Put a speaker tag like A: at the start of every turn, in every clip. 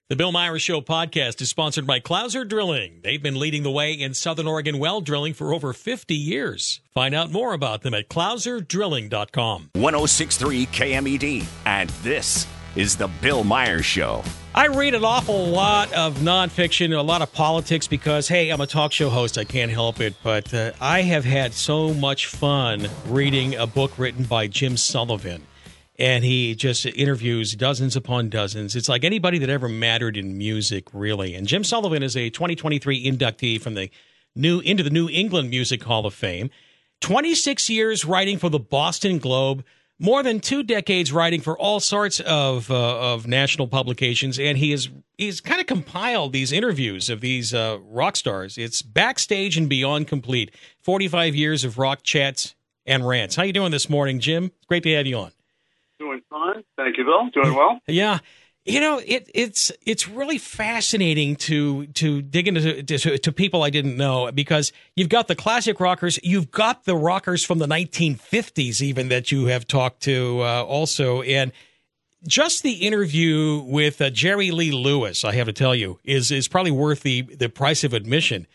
A: The Bill Myers Show podcast is sponsored by Clouser Drilling. They've been leading the way in Southern Oregon well drilling for over 50 years. Find out more about them at clouserdrilling.com.
B: 106.3 KMED, and this is The Bill Myers Show.
A: I read an awful lot of nonfiction, a lot of politics because, hey, I'm a talk show host. I can't help it. But I have had so much fun reading a book written by Jim Sullivan. And he just interviews dozens upon dozens. It's like anybody that ever mattered in music, really. And Jim Sullivan is a 2023 inductee from the New England Music Hall of Fame. 26 years writing for the Boston Globe, more than 2 decades writing for all sorts of national publications, and he's kind of compiled these interviews of these rock stars. It's backstage and beyond complete. 45 years of rock chats and rants. How you doing this morning, Jim? It's great to have you on.
C: Doing fine. Thank you, Bill. Doing well.
A: Yeah. You know, it's really fascinating to dig into people I didn't know, because you've got the classic rockers, you've got the rockers from the 1950s even that you have talked to also, and just the interview with Jerry Lee Lewis, I have to tell you, is probably worth the price of admission.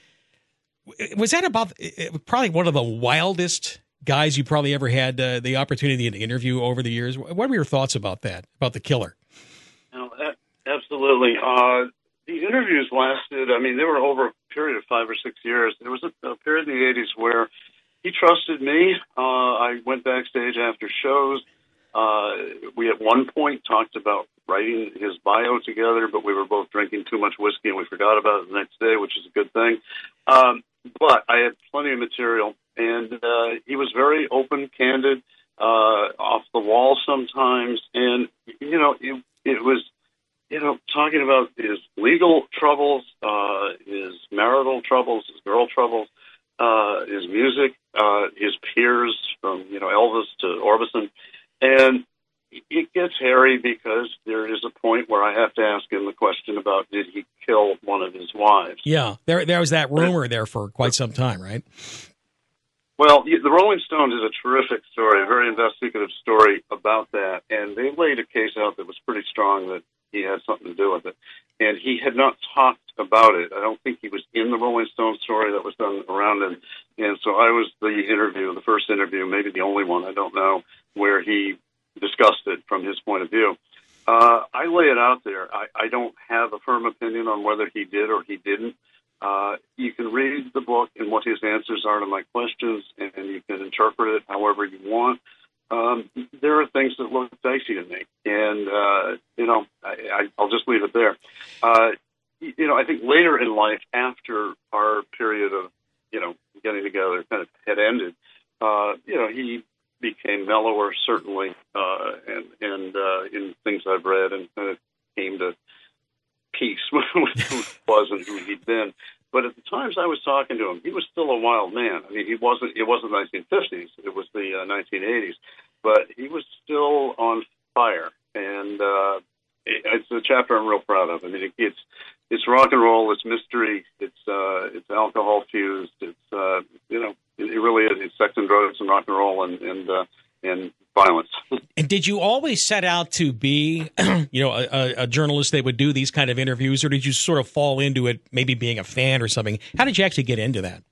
A: Was that about probably one of the wildest guys you probably ever had the opportunity to interview over the years? What were your thoughts about that, about the Killer?
C: No, absolutely. The interviews lasted, I mean, they were over a period of 5 or 6 years. There was a period in the 80s where he trusted me. I went backstage after shows. We at one point talked about writing his bio together, but we were both drinking too much whiskey and we forgot about it the next day, which is a good thing. But I had plenty of material, and he was very open, candid, off the wall sometimes. And, you know, it was, you know, talking about his legal troubles, his marital troubles, his girl troubles, his music, his peers from, you know, Elvis to Orbison. And it gets hairy because there is a point where I have to ask him the question about, did he kill one of his wives?
A: Yeah, there was that rumor there for quite some time, right?
C: Well, the Rolling Stones is a terrific story, a very investigative story about that, and they laid a case out that was pretty strong that he had something to do with it. And he had not talked about it. I don't think he was in the Rolling Stones story that was done around him. And so I was the first interview, maybe the only one, I don't know, where he discussed it from his point of view. I lay it out there. I don't have a firm opinion on whether he did or he didn't. You can read the book and what his answers are to my questions, and you can interpret it however you want. There are things that look dicey to me, and, you know, I'll just leave it there. You know, I think later in life, after our period of, you know, getting together kind of had ended, you know, he became mellower, certainly, and in things I've read, and kind of came to peace with who he was and who he'd been. But at the times I was talking to him, he was still a wild man. I mean, it wasn't the 1950s, it was the 1980s, but he was still on fire. And it's a chapter I'm real proud of. I mean, it's rock and roll, it's mystery, it's alcohol fused, it's you know, it really is. It's sex and drugs and rock and roll and violence.
A: And did you always set out to be, you know, a journalist that would do these kind of interviews, or did you sort of fall into it, maybe being a fan or something? How did you actually get into that?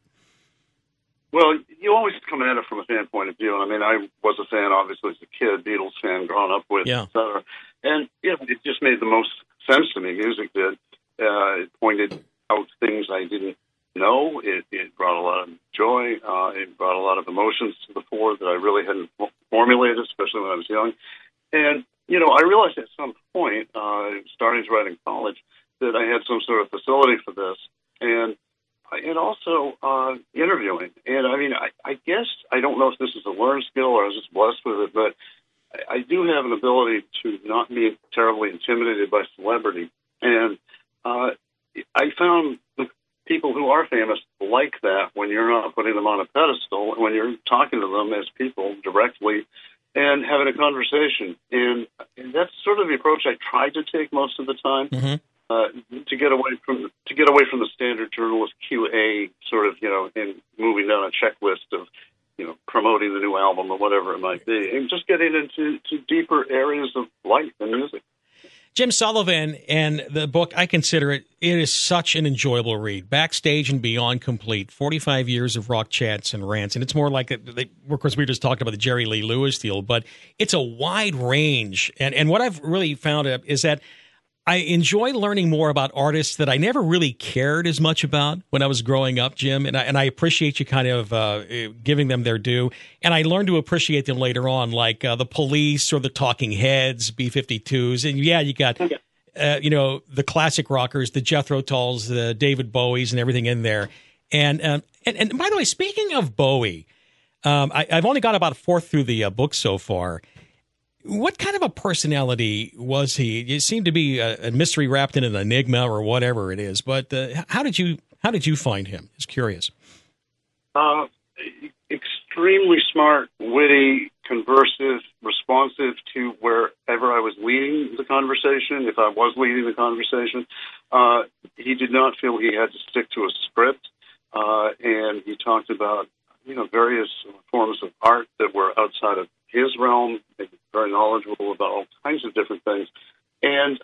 C: Well, you always come at it from a fan point of view. I mean, I was a fan, obviously, as a kid, Beatles fan, growing up with, et cetera. And yeah, it just made the most sense to me. Music did. It pointed out things I didn't know. It brought a lot of joy. It brought a lot of emotions to the fore that I really hadn't formulated, especially when I was young. And, you know, I realized at some point, starting to write in college, that I had some sort of facility for this. And also interviewing. And, I mean, I guess, I don't know if this is a learned skill or I was just blessed with it, but I do have an ability to not be terribly intimidated by celebrity. And I found people who are famous like that when you're not putting them on a pedestal, when you're talking to them as people directly and having a conversation. And that's sort of the approach I tried to take most of the time, to get away from the standard journalist QA sort of, you know, and moving down a checklist of, you know, promoting the new album or whatever it might be, and just getting into deeper areas of life and music.
A: Jim Sullivan and the book, I consider it is such an enjoyable read. Backstage and Beyond Complete, 45 years of rock chats and rants. And it's more like, of course, we just talked about the Jerry Lee Lewis deal, but it's a wide range. And what I've really found is that I enjoy learning more about artists that I never really cared as much about when I was growing up, Jim. And I appreciate you kind of giving them their due. And I learned to appreciate them later on, like the Police or the Talking Heads, B-52s. And yeah, you got, the classic rockers, the Jethro Tulls, the David Bowies and everything in there. And by the way, speaking of Bowie, I've only got about a fourth through the book so far. What kind of a personality was he? It seemed to be a mystery wrapped in an enigma or whatever it is. But how did you find him? Just curious.
C: Extremely smart, witty, conversive, responsive to wherever I was leading the conversation. If I was leading the conversation, he did not feel he had to stick to a script, and he talked about various forms of art that were outside of his realm. Very knowledgeable about all kinds of different things. And,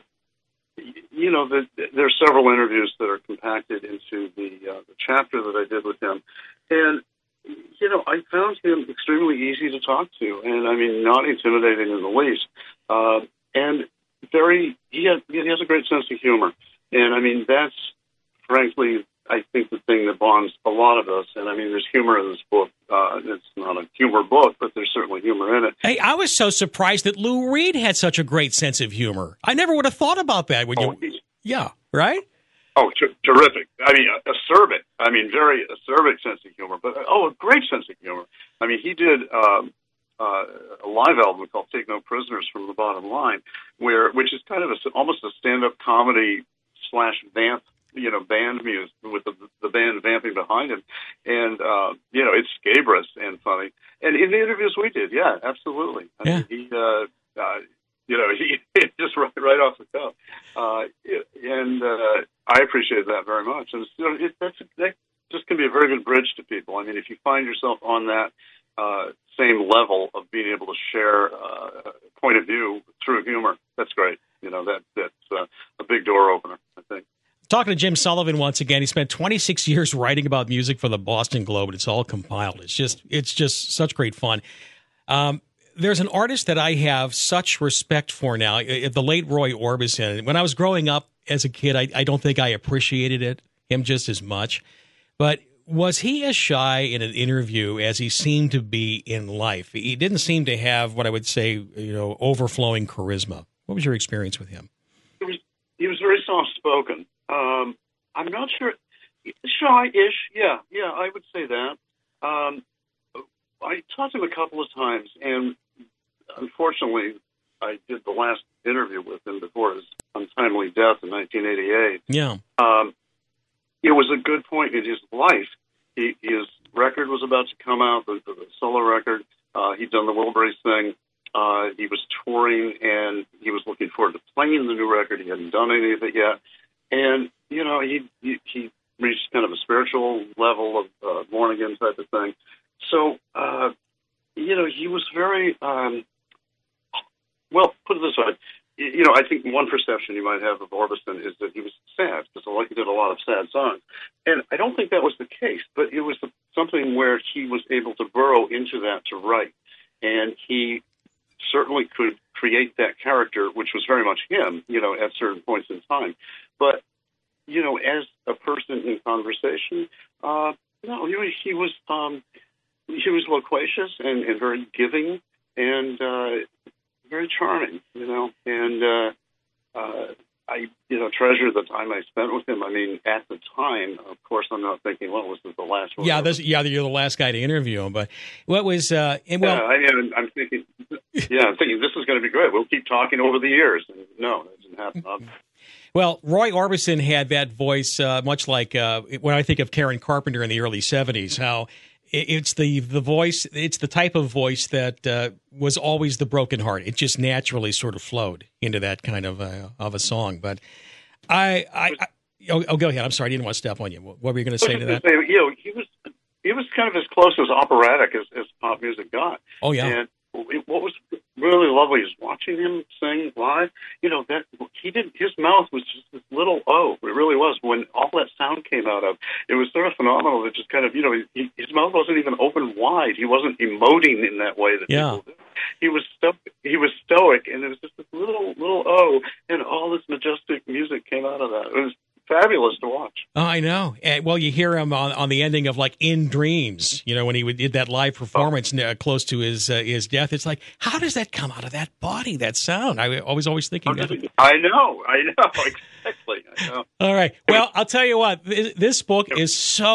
C: there are several interviews that are compacted into the chapter that I did with him. And, I found him extremely easy to talk to, and, not intimidating in the least. And he has a great sense of humor. And, that's, frankly, I think the thing that bonds a lot of us, and there's humor in this book. It's not a humor book, but there's certainly humor in it.
A: Hey, I was so surprised that Lou Reed had such a great sense of humor. I never would have thought about that. Yeah, right?
C: Oh, terrific. Acerbic. Very acerbic sense of humor, but a great sense of humor. He did a live album called "Take No Prisoners from the Bottom Line," which is kind of almost a stand-up comedy / vamp. Band music with the band vamping behind him. And, it's scabrous and funny. And in the interviews we did, yeah, absolutely. He just right off the cuff. And I appreciate that very much. And that just can be a very good bridge to people. If you find yourself on that same level of being able to share a point of view through humor, that's great. That's a big door opener, I think.
A: Talking to Jim Sullivan once again. He spent 26 years writing about music for the Boston Globe, and it's all compiled. It's just such great fun. There's an artist that I have such respect for now, the late Roy Orbison. When I was growing up as a kid, I don't think I appreciated him just as much. But was he as shy in an interview as he seemed to be in life? He didn't seem to have what I would say, overflowing charisma. What was your experience with him?
C: He was very soft-spoken. I'm not sure. Shy-ish, yeah, I would say that. I talked to him a couple of times, and unfortunately, I did the last interview with him before his untimely death in 1988.
A: Yeah.
C: It was a good point in his life. His record was about to come out, the solo record. He'd done the Wilburys thing. He was touring, and he was looking forward to playing the new record. He hadn't done any of it yet. And, he reached kind of a spiritual level of born again type of thing. So, he was very, well, put it this way. I think one perception you might have of Orbison is that he was sad, because he did a lot of sad songs. And I don't think that was the case, but it was something where he was able to burrow into that to write. And he certainly could create that character, which was very much him, at certain points in time. But, as a person in conversation, he was loquacious and very giving and very charming, and I treasure the time I spent with him. At the time, of course, I'm not thinking, well, this is the last one.
A: Yeah, you're the last guy to interview him. But what was?
C: I'm thinking this is going to be great. We'll keep talking over the years. And no, that didn't happen.
A: Well, Roy Orbison had that voice, much like when I think of Karen Carpenter in the early '70s. How it's the voice, it's the type of voice that was always the broken heart. It just naturally sort of flowed into that kind of a song. But go ahead. I'm sorry, I didn't want to step on you. What were you going to say to that?
C: He was kind of as close as operatic as pop music got.
A: Oh yeah.
C: And what was really lovely is watching him sing live. That his mouth was just this little O. It really was. When all that sound came out of, it was sort of phenomenal. It just kind of, his mouth wasn't even open wide. He wasn't emoting in that way that people do. He was stoic, and it was just this little O, and all this majestic music came out of that. It was fabulous to watch.
A: Oh, I know. Well, you hear him on the ending of like In Dreams, when he did that live performance close to his death. It's like, how does that come out of that body, that sound? I was always thinking that.
C: I know, exactly. I know.
A: All right. Well, I'll tell you what, this book is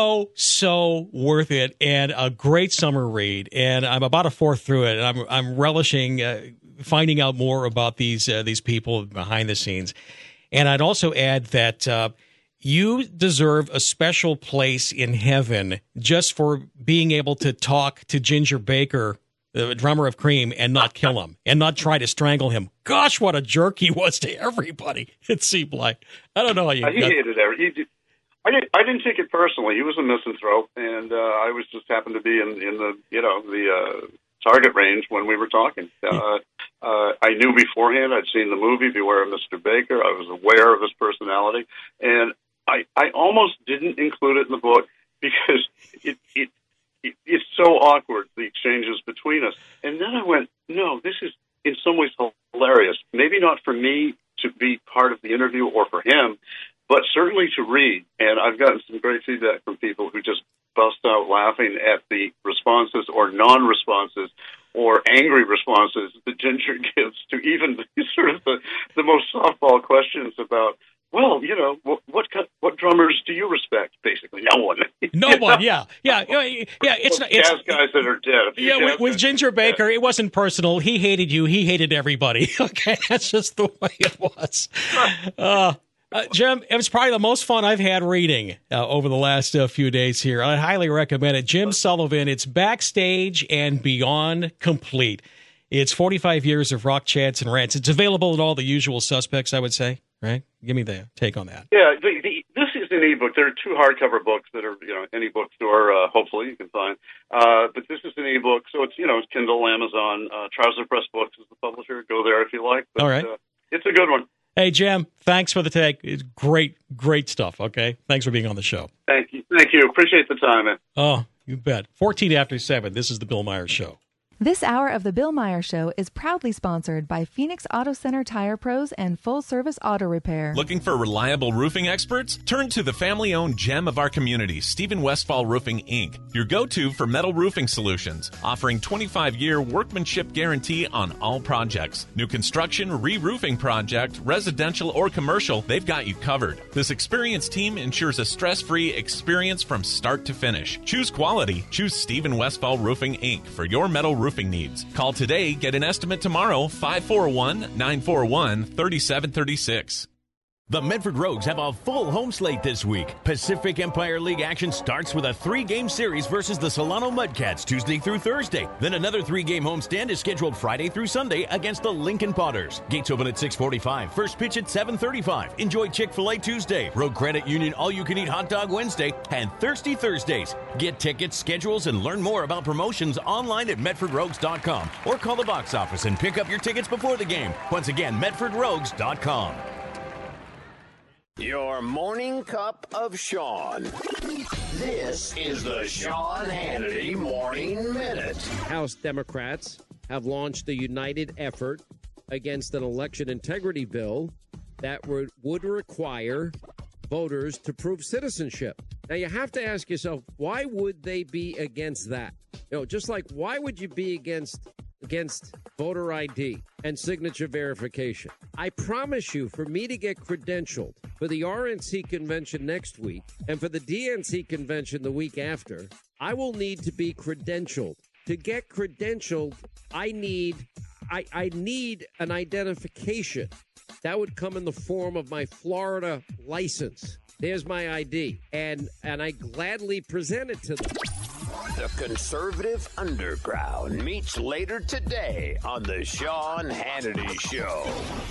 A: so worth it, and a great summer read. And I'm about a fourth through it, and I'm relishing finding out more about these people behind the scenes. And I'd also add that you deserve a special place in heaven just for being able to talk to Ginger Baker, the drummer of Cream, and not kill him and not try to strangle him. Gosh, what a jerk he was to everybody. It seemed like. I don't know how you.
C: He hated everything. I didn't take it personally. He was a misanthrope, and I was just happened to be in the target range when we were talking. I knew beforehand. I'd seen the movie Beware of Mr. Baker. I was aware of his personality, and I almost didn't include it in the book because it's so awkward, the exchanges between us. And then I went, no, this is in some ways hilarious. Maybe not for me to be part of the interview or for him, but certainly to read. And I've gotten some great feedback from people who just bust out laughing at the responses or non-responses or angry responses that Ginger gives to even sort of the most softball questions about, well, what drummers do you respect? Basically, no one.
A: No one. Yeah. It's not
C: jazz guys that are dead.
A: Yeah, with Ginger Baker, it wasn't personal. He hated you. He hated everybody. Okay, that's just the way it was. Jim, it was probably the most fun I've had reading over the last few days here. I highly recommend it. Jim Sullivan, it's Backstage and Beyond Complete. It's 45 years of rock chants and rants. It's available at all the usual suspects, I would say, right? Give me the take on that.
C: Yeah, this is an ebook. There are two hardcover books that are, any bookstore, hopefully you can find. But this is an ebook, so it's, it's Kindle, Amazon, Trouser Press Books is the publisher. Go there if you like. But,
A: all right.
C: It's a good one.
A: Hey, Jim, thanks for the take. It's great stuff, okay? Thanks for being on the show.
C: Thank you. Appreciate the time, man.
A: Oh, you bet. 14 after 7, this is the Bill Myers Show.
D: This hour of the Bill Myers Show is proudly sponsored by Phoenix Auto Center Tire Pros and Full Service Auto Repair.
E: Looking for reliable roofing experts? Turn to the family-owned gem of our community, Stephen Westfall Roofing, Inc., your go-to for metal roofing solutions, offering 25-year workmanship guarantee on all projects. New construction, re-roofing project, residential or commercial, they've got you covered. This experienced team ensures a stress-free experience from start to finish. Choose quality. Choose Stephen Westfall Roofing, Inc. for your metal roofing needs. Call today, get an estimate tomorrow, 541-941-3736.
F: The Medford Rogues have a full home slate this week. Pacific Empire League action starts with a 3-game series versus the Solano Mudcats Tuesday through Thursday. Then another 3-game homestand is scheduled Friday through Sunday against the Lincoln Potters. Gates open at 6:45. First pitch at 7:35. Enjoy Chick-fil-A Tuesday, Road Credit Union All-You-Can-Eat Hot Dog Wednesday, and Thirsty Thursdays. Get tickets, schedules, and learn more about promotions online at MedfordRogues.com or call the box office and pick up your tickets before the game. Once again, MedfordRogues.com.
G: Your morning cup of Sean. This is the Sean Hannity Morning Minute.
H: House Democrats have launched a united effort against an election integrity bill that would require voters to prove citizenship. Now, you have to ask yourself, why would they be against that? Just like, why would you be against voter ID and signature verification? I promise you, for me to get credentialed for the RNC convention next week and for the DNC convention the week after, I will need to be credentialed. To get credentialed, I need an identification. That would come in the form of my Florida license. There's my ID, and I gladly present it to them.
G: The Conservative Underground meets later today on the Sean Hannity Show.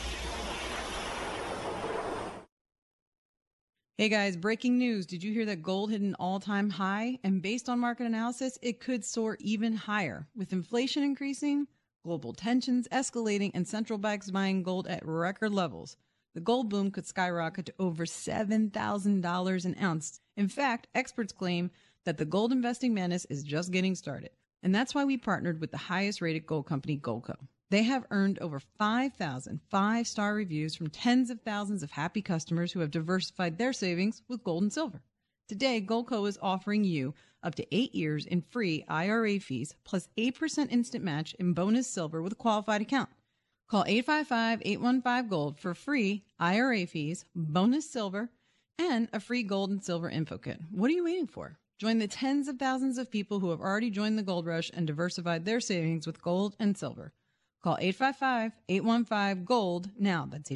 I: Hey guys, breaking news. Did you hear that gold hit an all-time high? And based on market analysis, it could soar even higher. With inflation increasing, Global tensions escalating and central banks buying gold at record levels. The gold boom could skyrocket to over $7,000 an ounce. In fact, experts claim that the gold investing madness is just getting started. And that's why we partnered with the highest rated gold company, Goldco. They have earned over 5,000 five-star reviews from tens of thousands of happy customers who have diversified their savings with gold and silver. Today, Goldco is offering you up to 8 years in free IRA fees plus 8% instant match in bonus silver with a qualified account. Call 855-815-GOLD for free IRA fees, bonus silver, and a free gold and silver info kit. What are you waiting for? Join the tens of thousands of people who have already joined the gold rush and diversified their savings with gold and silver. Call 855-815-GOLD now. That's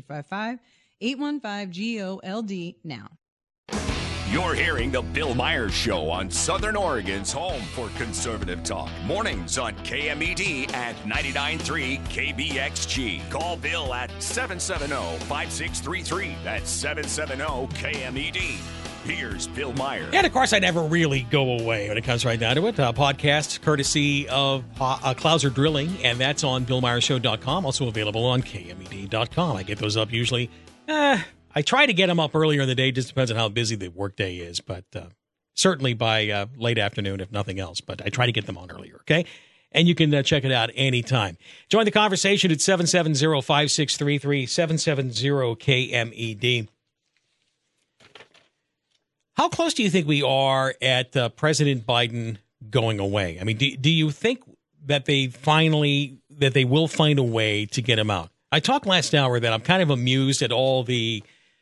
I: 855-815-GOLD now.
B: You're hearing The Bill Myers Show on Southern Oregon's home for conservative talk. Mornings on KMED and 99.3 KBXG. Call Bill at 770-5633. That's 770-KMED. Here's Bill Myers.
A: And, of course, I never really go away when it comes right down to it. Podcast courtesy of Clouser Drilling, and that's on BillMyersShow.com. Also available on KMED.com. I get those up usually. I try to get them up earlier in the day. Just depends on how busy the workday is, but certainly by late afternoon, if nothing else. But I try to get them on earlier, okay? And you can check it out anytime. Join the conversation at 770-5633, 770-KMED. How close do you think we are at President Biden going away? I mean, do you think that they will find a way to get him out? I talked last hour that I'm kind of amused at all the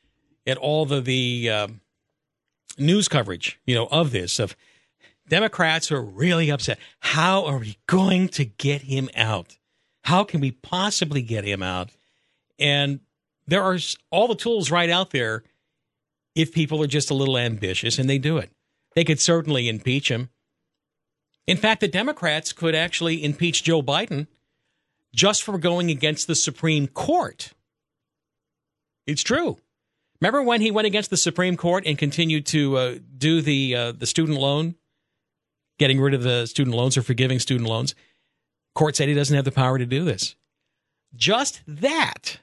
A: news coverage, of this, of Democrats are really upset. How are we going to get him out? How can we possibly get him out? And there are all the tools right out there if people are just a little ambitious and they do it. They could certainly impeach him. In fact, the Democrats could actually impeach Joe Biden just for going against the Supreme Court. It's true. Remember when he went against the Supreme Court and continued to do the student loan, getting rid of the student loans or forgiving student loans? Court said he doesn't have the power to do this. Just that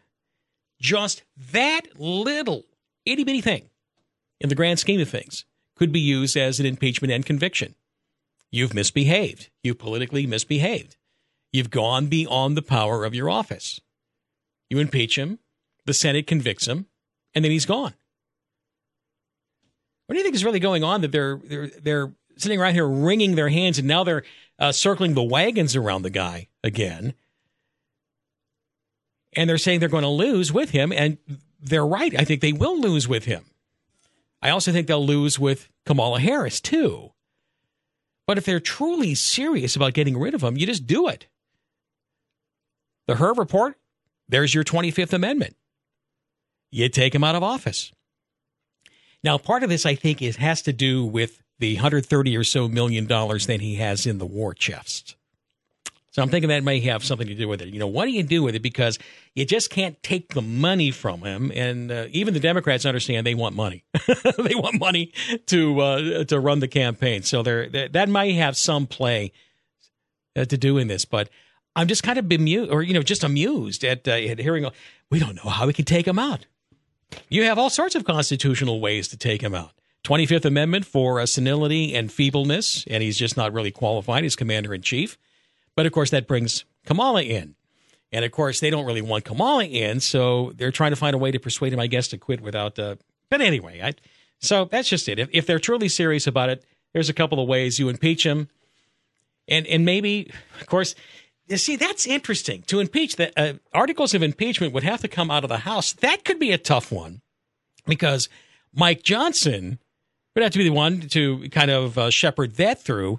A: little itty-bitty thing, in the grand scheme of things, could be used as an impeachment and conviction. You've misbehaved. You politically misbehaved. You've gone beyond the power of your office. You impeach him, the Senate convicts him, and then he's gone. What do you think is really going on that they're sitting around here wringing their hands, and now they're circling the wagons around the guy again? And they're saying they're going to lose with him, and they're right. I think they will lose with him. I also think they'll lose with Kamala Harris, too. But if they're truly serious about getting rid of him, you just do it. The Herb Report, there's your 25th Amendment. You take him out of office. Now, part of this, I think, has to do with the $130 or so million that he has in the war chest. So I'm thinking that may have something to do with it. What do you do with it? Because you just can't take the money from him. And even the Democrats understand they want money. They want money to run the campaign. So that might have some play to do in this. But I'm just kind of bemused, or just amused at hearing, we don't know how we can take him out. You have all sorts of constitutional ways to take him out. 25th Amendment for senility and feebleness, and he's just not really qualified as commander-in-chief. But, of course, that brings Kamala in. And, of course, they don't really want Kamala in, so they're trying to find a way to persuade him, I guess, to quit without but anyway, so that's just it. If they're truly serious about it, there's a couple of ways you impeach him. And maybe, of course, you see, that's interesting. To impeach, articles of impeachment would have to come out of the House. That could be a tough one because Mike Johnson would have to be the one to kind of shepherd that through.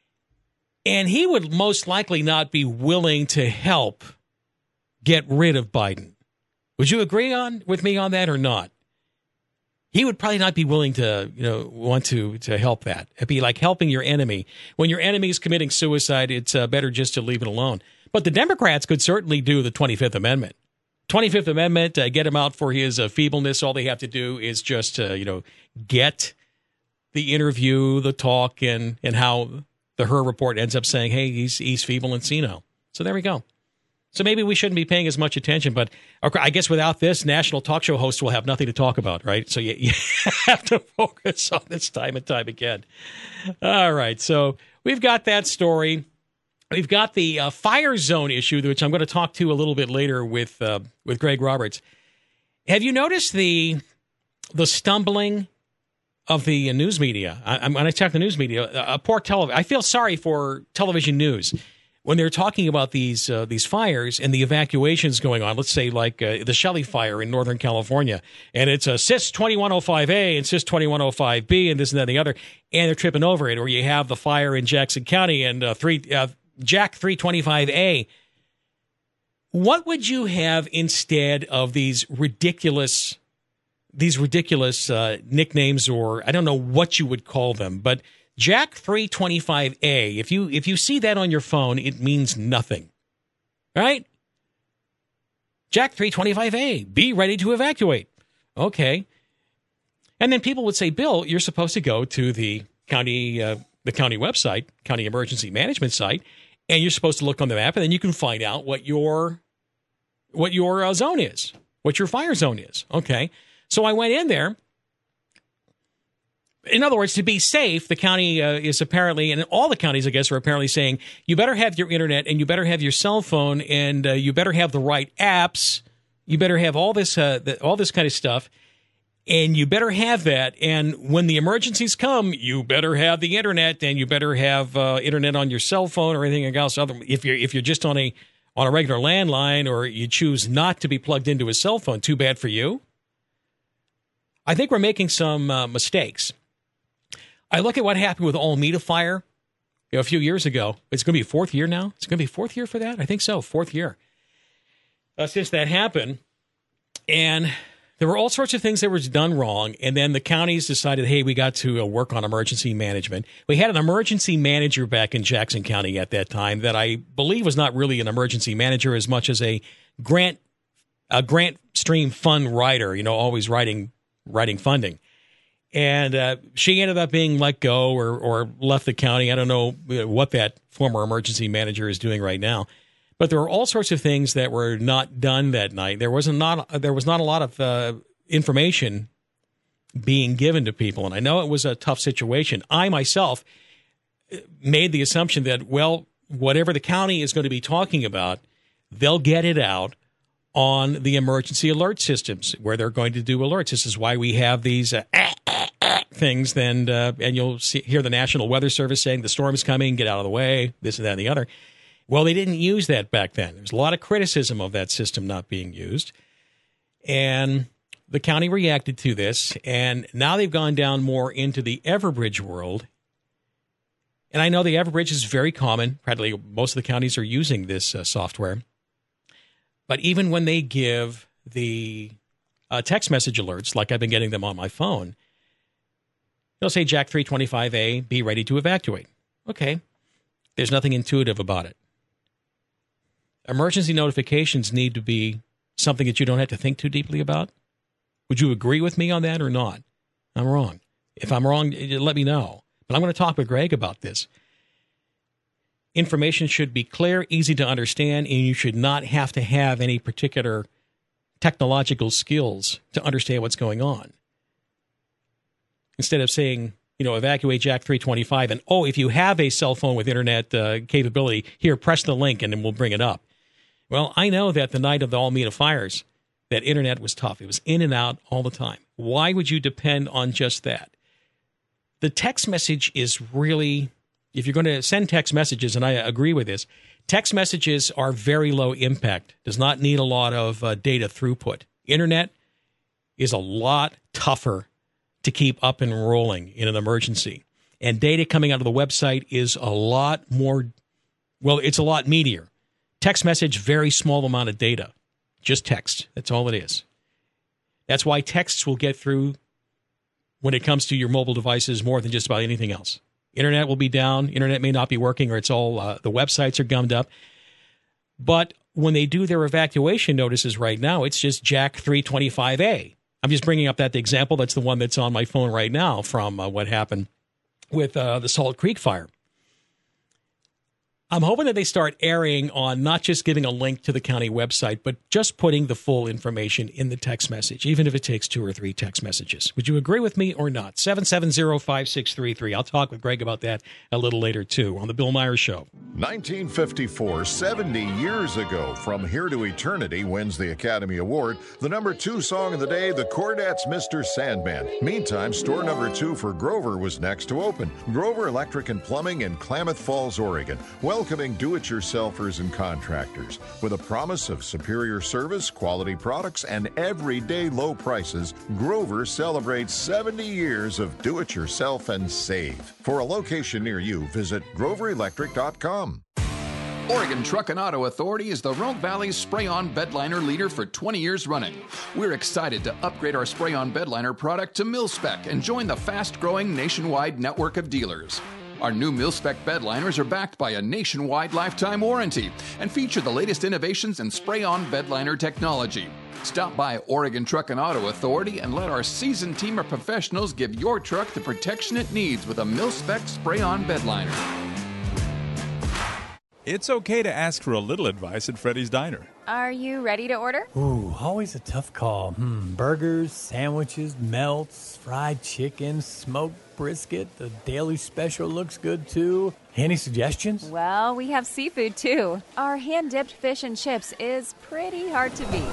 A: And he would most likely not be willing to help get rid of Biden. Would you agree with me on that or not? He would probably not be willing to, want to help that. It'd be like helping your enemy. When your enemy is committing suicide, it's better just to leave it alone. But the Democrats could certainly do the 25th Amendment. 25th Amendment, get him out for his feebleness. All they have to do is just, get the interview, the talk, and how the Herb Report ends up saying, hey, he's feeble and senile. So there we go. So maybe we shouldn't be paying as much attention. But I guess without this, national talk show hosts will have nothing to talk about, right? So you have to focus on this time and time again. All right. So we've got that story. We've got the fire zone issue, which I'm going to talk to a little bit later with Greg Roberts. Have you noticed the stumbling of the news media? When I check the news media, poor television. I feel sorry for television news when they're talking about these fires and the evacuations going on. Let's say like the Shelley fire in Northern California, and it's a CIS 2105A and CIS 2105B and this and that and the other, and they're tripping over it. Or you have the fire in Jackson County and Jack 325A. What would you have instead of these ridiculous nicknames, or I don't know what you would call them, but Jack 325A, if you see that on your phone, it means nothing, right? Jack 325A, be ready to evacuate. Okay. And then people would say, Bill, you're supposed to go to the county website, county emergency management site, and you're supposed to look on the map, and then you can find out what your zone is, what your fire zone is. Okay. So I went in there. In other words, to be safe, the county is apparently, and all the counties, I guess, are apparently saying, you better have your internet, and you better have your cell phone, and you better have the right apps. You better have all this kind of stuff, and you better have that. And when the emergencies come, you better have the internet, and you better have internet on your cell phone or anything else. If you're just on a regular landline, or you choose not to be plugged into a cell phone, too bad for you. I think we're making some mistakes. I look at what happened with Alameda Fire a few years ago. It's going to be fourth year now. It's going to be fourth year for that? I think so, fourth year. Since that happened. And there were all sorts of things that were done wrong. And then the counties decided, hey, we got to work on emergency management. We had an emergency manager back in Jackson County at that time that I believe was not really an emergency manager as much as a grant stream fund writer, always writing funding. And she ended up being let go or left the county. I don't know what that former emergency manager is doing right now. But there were all sorts of things that were not done that night. There was not a lot of information being given to people. And I know it was a tough situation. I myself made the assumption that, well, whatever the county is going to be talking about, they'll get it out on the emergency alert systems where they're going to do alerts. This is why we have these things. And you'll hear the National Weather Service saying the storm is coming, get out of the way, this and that and the other. Well, they didn't use that back then. There was a lot of criticism of that system not being used. And the county reacted to this, and now they've gone down more into the Everbridge world. And I know the Everbridge is very common. Practically most of the counties are using this software. But even when they give the text message alerts, like I've been getting them on my phone, they'll say, Jack 325A, be ready to evacuate. Okay. There's nothing intuitive about it. Emergency notifications need to be something that you don't have to think too deeply about. Would you agree with me on that or not? I'm wrong. If I'm wrong, let me know. But I'm going to talk with Greg about this. Information should be clear, easy to understand, and you should not have to have any particular technological skills to understand what's going on. Instead of saying, evacuate Jack 325, and, if you have a cell phone with internet capability, here, press the link, and then we'll bring it up. Well, I know that the night of the Alameda fires, that internet was tough. It was in and out all the time. Why would you depend on just that? The text message is really, if you're going to send text messages, and I agree with this, text messages are very low impact, does not need a lot of data throughput. Internet is a lot tougher to keep up and rolling in an emergency. And data coming out of the website is a lot more, it's a lot meatier. Text message, very small amount of data. Just text. That's all it is. That's why texts will get through when it comes to your mobile devices more than just about anything else. Internet will be down. Internet may not be working, or it's all, the websites are gummed up. But when they do their evacuation notices right now, it's just Jack 325A. I'm just bringing up that example. That's the one that's on my phone right now from what happened with the Salt Creek fire. I'm hoping that they start airing on not just giving a link to the county website, but just putting the full information in the text message, even if it takes 2 or 3 text messages. Would you agree with me or not? 770-5633. I'll talk with Greg about that a little later, too, on The Bill Myers Show.
J: 1954, 70 years ago, From Here to Eternity wins the Academy Award. The number 2 song of the day, the Chordettes' Mr. Sandman. Meantime, store number 2 for Grover was next to open. Grover Electric and Plumbing in Klamath Falls, Oregon. Welcoming do-it-yourselfers and contractors. With a promise of superior service, quality products, and everyday low prices, Grover celebrates 70 years of do-it-yourself and save. For a location near you, visit groverelectric.com.
K: Oregon Truck and Auto Authority is the Rogue Valley's spray-on bedliner leader for 20 years running. We're excited to upgrade our spray-on bedliner product to mil-spec and join the fast-growing nationwide network of dealers. Our new mil-spec bedliners are backed by a nationwide lifetime warranty and feature the latest innovations in spray-on bedliner technology. Stop by Oregon Truck and Auto Authority and let our seasoned team of professionals give your truck the protection it needs with a mil-spec spray-on bedliner.
L: It's okay to ask for a little advice at Freddy's Diner.
M: Are you ready to order?
N: Ooh, always a tough call. Burgers, sandwiches, melts, fried chicken, smoked brisket. The daily special looks good, too. Any suggestions?
M: Well, we have seafood, too. Our hand-dipped fish and chips is pretty hard to beat.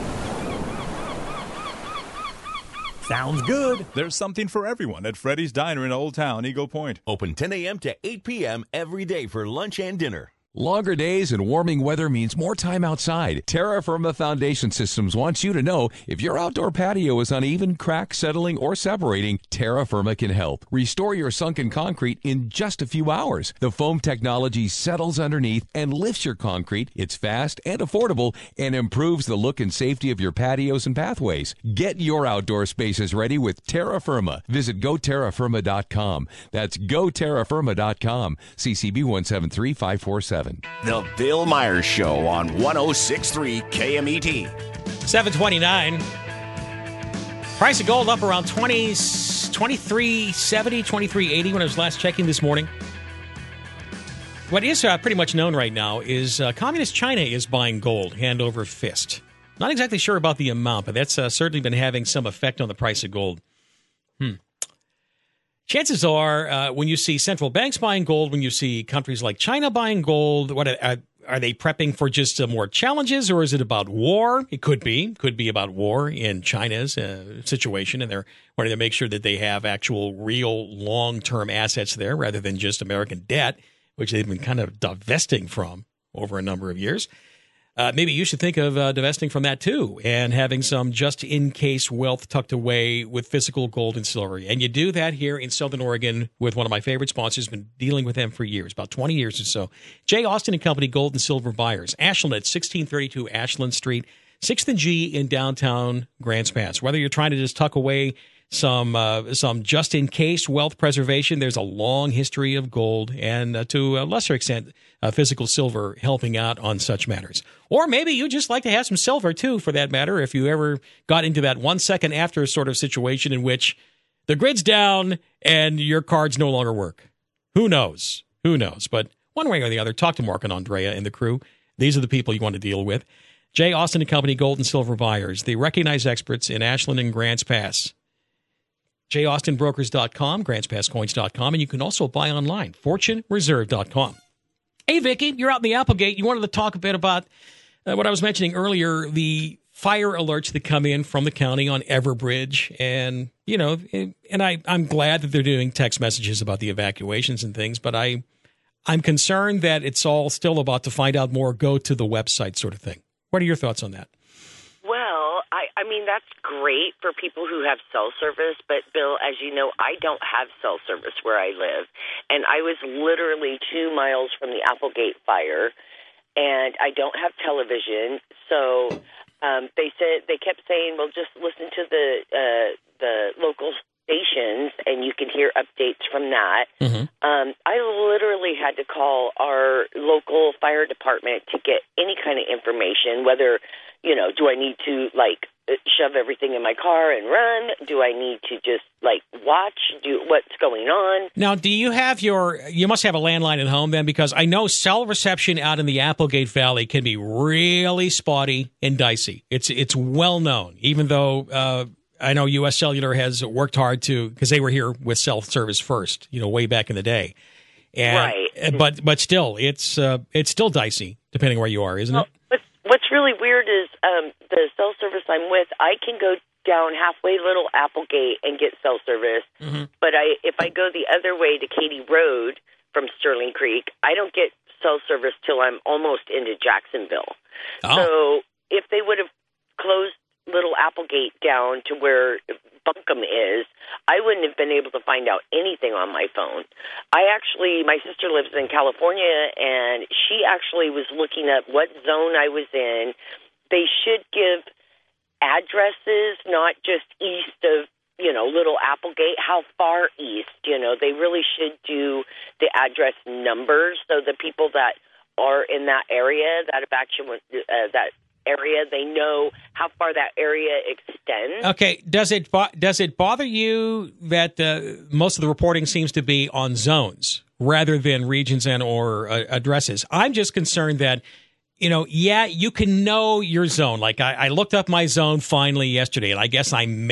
N: Sounds good.
L: There's something for everyone at Freddy's Diner in Old Town, Eagle Point.
F: Open 10 a.m. to 8 p.m. every day for lunch and dinner.
O: Longer days and warming weather means more time outside. Terra Firma Foundation Systems wants you to know if your outdoor patio is uneven, cracked, settling, or separating, Terra Firma can help. Restore your sunken concrete in just a few hours. The foam technology settles underneath and lifts your concrete. It's fast and affordable and improves the look and safety of your patios and pathways. Get your outdoor spaces ready with Terra Firma. Visit GoTerraFirma.com. That's GoTerraFirma.com. CCB 173547.
B: The Bill Myers Show on 106.3 KMET.
A: 729. Price of gold up around 23.70, 23.80 when I was last checking this morning. What is pretty much known right now is Communist China is buying gold hand over fist. Not exactly sure about the amount, but that's certainly been having some effect on the price of gold. Chances are, when you see central banks buying gold, when you see countries like China buying gold, what are they prepping for just more challenges, or is it about war? It could be about war in China's situation, and they're wanting to make sure that they have actual, real, long-term assets there rather than just American debt, which they've been kind of divesting from over a number of years. Maybe you should think of divesting from that, too, and having some just-in-case wealth tucked away with physical gold and silver. And you do that here in Southern Oregon with one of my favorite sponsors. Been dealing with them for years, about 20 years or so. J. Austin & Company Gold and Silver Buyers. Ashland at 1632 Ashland Street, 6th and G in downtown Grants Pass. Whether you're trying to just tuck away some just-in-case wealth preservation, there's a long history of gold and, to a lesser extent, physical silver helping out on such matters. Or maybe you just like to have some silver, too, for that matter, if you ever got into that 1 second after sort of situation in which the grid's down and your cards no longer work. Who knows? But one way or the other, talk to Mark and Andrea and the crew. These are the people you want to deal with. J. Austin & Company Gold and Silver Buyers, the recognized experts in Ashland and Grants Pass. JAustinBrokers.com, GrantsPassCoins.com, and you can also buy online, FortuneReserve.com. Hey, Vicki, you're out in the Applegate. You wanted to talk a bit about what I was mentioning earlier, the fire alerts that come in from the county on Everbridge. And, you know, and I'm glad that they're doing text messages about the evacuations and things, but I'm concerned that it's all still about to find out more, go to the website sort of thing. What are your thoughts on that?
P: Well, I mean, that's great for people who have cell service, but Bill, as you know, I don't have cell service where I live, and I was literally 2 miles from the Applegate fire, and I don't have television, so they kept saying, well, just listen to the local stations, and you can hear updates from that. Mm-hmm. I literally had to call our local fire department to get any kind of information, whether, you know, do I need to, like, shove everything in my car and run? Do I need to just watch what's going on?
A: Now, do you have you must have a landline at home then, because I know cell reception out in the Applegate Valley can be really spotty and dicey. It's well known, even though I know U.S. Cellular has worked hard because they were here with cell service first, way back in the day. And,
P: right.
A: But still, it's still dicey depending where you are, isn't it?
P: What's really weird is the cell service I'm with, I can go down halfway Little Applegate and get cell service. Mm-hmm. But if I go the other way to Katy Road from Sterling Creek, I don't get cell service till I'm almost into Jacksonville. Oh. So if they would have closed Little Applegate down to where Buncombe is, I wouldn't have been able to find out anything on my phone. My sister lives in California, and she actually was looking up what zone I was in. They should give addresses, not just east of, Little Applegate, how far east, they really should do the address numbers so the people that are in that area, that area, they know how far that area extends.
A: Okay, does it bother you that most of the reporting seems to be on zones rather than regions and or addresses? I'm just concerned that you can know your zone. Like I looked up my zone finally yesterday, and I guess I'm